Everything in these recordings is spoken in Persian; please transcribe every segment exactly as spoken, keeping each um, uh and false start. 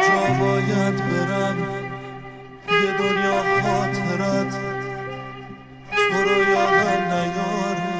کجا باید برم یه دنیا خاطرت تو رو یادم نیاره،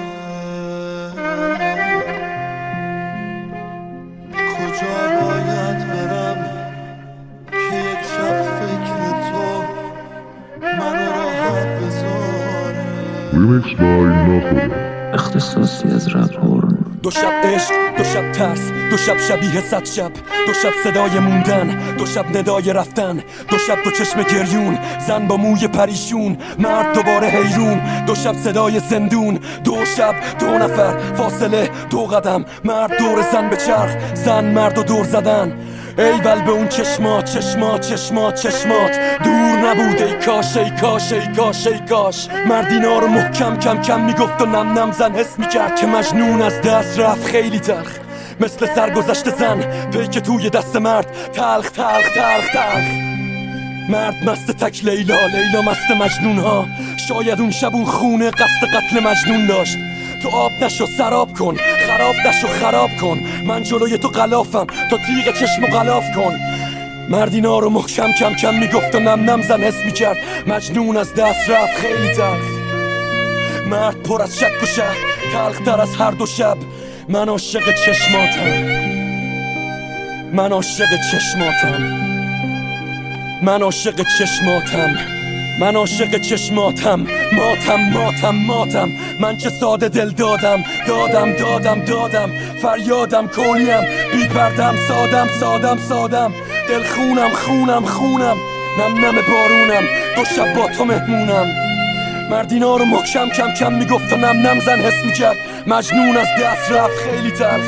کجا باید برم که یک شب فکر تو منو راحت بذاره. ریمیکس بای ناخدا اختصاصی از رپ هورن. دو شب عشق، دو شب ترس، دو شب شبیه صد شب، دو شب صدای موندن، دو شب ندای رفتن، دو شب دو چشم گریون، زن با موی پریشون، مرد دوباره حیرون، دو شب صدای زندون، دو شب دو نفر فاصله دو قدم، مرد دور زن به چرخ، زن مرد و دور زدن. ایول به اون چشمات چشمات چشمات چشمات دور نبود، ای کاش ای کاش ای کاش ای کاش. مردینا رو محکم کم کم میگفت و نم نم زن حس میکرد که مجنون از دست رفت خیلی تلخ، مثل سرگذشت زن پیک توی دست مرد، تلخ تلخ تلخ تلخ. مرد مست تک لیلا، لیلا مست مجنون ها، شاید اون شب اون خونه قصد قتل مجنون داشت. تو آب نشو سراب کن، خراب نشو خراب کن، من جلوی تو غلافم تو تیغ چشم و غلاف کن. مردینا رو محکم کم کم میگفت و نم نم زن حس میکرد مجنون از دست رفت خیلی تلخ. مرد پر از شک و شک، تلخ تر از هر دو شب. من عاشق چشماتم، من عاشق چشماتم، من عاشق چشماتم، من عاشق چشماتم. ماتم ماتم ماتم، من چه ساده دل دادم دادم دادم دادم، فریادم کلیم بی پردم، سادم سادم سادم، دل خونم خونم خونم، نم نم بارونم، دو شب با تو مهمونم. مردینا رو محکم کم کم میگفت و نم نم زن حس میکرد مجنون از دست رفت خیلی تلخ.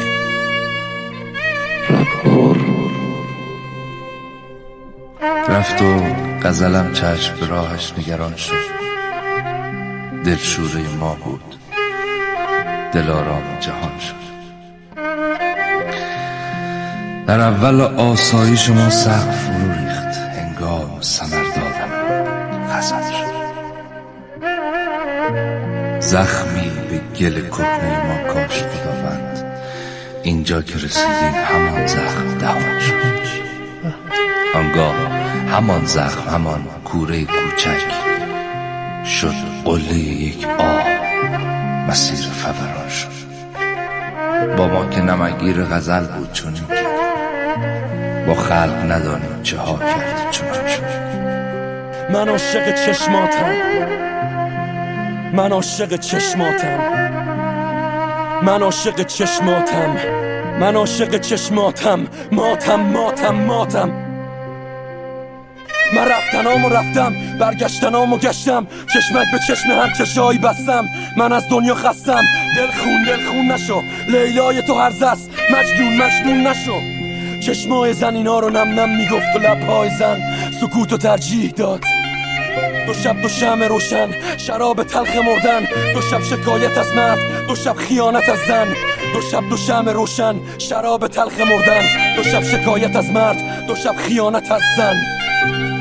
رپ هورن. رفت و غزلم چشم به راهش نگران شد، دلشوره ما بود، دل آرام جهان شد. در اول آسایش ما سقف فرو ریخت، هنگام ثمر دادن غزل شد. زخمی به گل کهنه ما کاشت خداوند، اینجا که رسیدیم همان زخم دهان شد. آنگاه همان زخم همان کوره کوچک شد قله یک آب، مسیر فوران شد. با ما که نمگیر غزل بود چنین کرد، با خلق ندانیم چه ها کرد چنین شد. من عاشق چشماتم، من عاشق چشماتم، من عاشق چشماتم، من عاشق چشماتم. ماتم ماتم ماتم، من رفتنام و رفتم، برگشتنام و گشتم، چشمک به چشم هر چشایی بستم. من از دنیا خستم، دل خون دل خون نشو، لیلای تو هرزه است، مجنون مجنون نشو. چشمای زن اینا رو نم نم میگفت و لبهای زن سکوت و ترجیح داد. دو شب دو شمع روشن، شراب تلخ مردن، دو شب شکایت از مرد، دو شب خیانت از زن. دو شب دو شمع روشن، شراب تلخ مردن، دو شب شکایت از مرد، دو شب خیانت از زن.